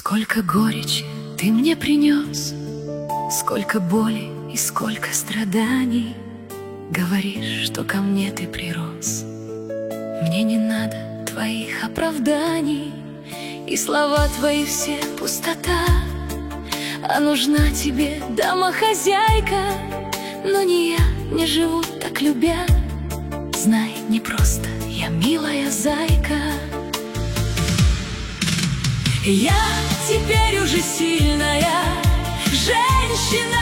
Сколько горечи ты мне принес, сколько боли и сколько страданий. Говоришь, что ко мне ты прирос. Мне не надо твоих оправданий, и слова твои все пустота. А нужна тебе домохозяйка, но не я, не живу так любя. Знай, не просто я милая зайка. Я теперь уже сильная женщина.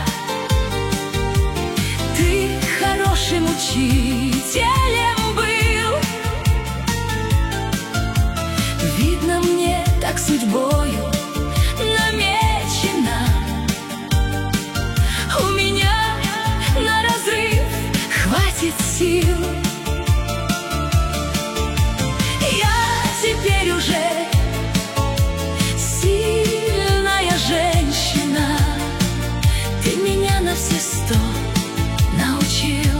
Ты хорошим учителем был. Видно, мне так судьбою намечено. У меня на разрыв хватит сил. Я теперь уже сильная женщина. Ты меня на все 100 научил.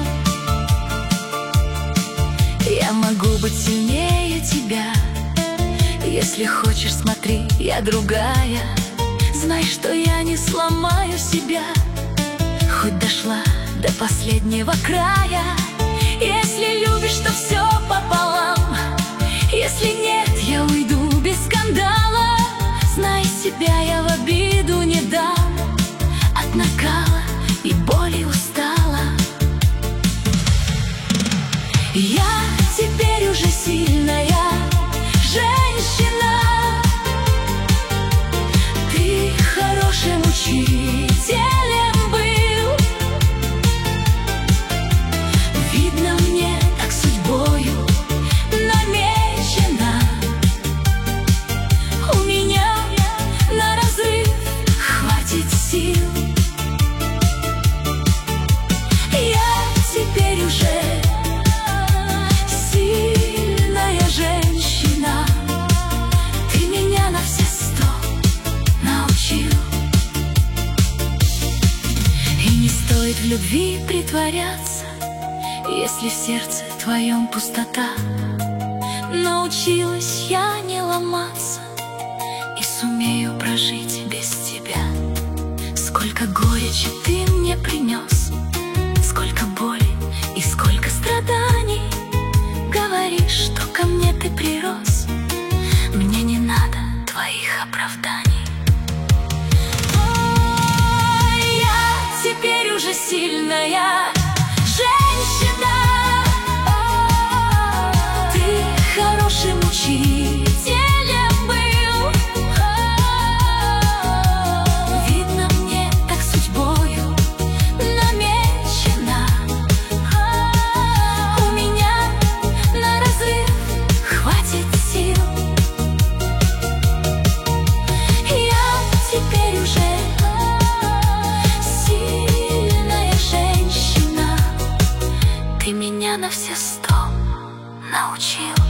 Я могу быть сильнее тебя. Если хочешь, смотри, я другая. Знай, что я не сломаю себя, хоть дошла до последнего края. Если любишь, то все пополам. Если нет, я уйду без скандала. Знай, себя я в обиду не дам. От накала и боли устала. Я теперь уже сильная женщина. Ты хорошим учителем был. Видно, мне так судьбою намечено. У меня на разрыв хватит сил. Я теперь уже сильная женщина. Ты меня на все 100 научил. И не стоит в любви притворяться, если в сердце твоем пустота. Научилась я не ломаться и сумею прожить без тебя. Сколько горечи ты мне принес, сколько боли и сколько страданий. Говоришь, что ко мне ты прирос. Мне не надо твоих оправданий. Ой, я теперь уже сильная женщина. Ты хорошим учителем был. Видно, мне так судьбою намечено. У меня на разрыв хватит сил. Я теперь уже сильная женщина. Ты меня на все 100 научил.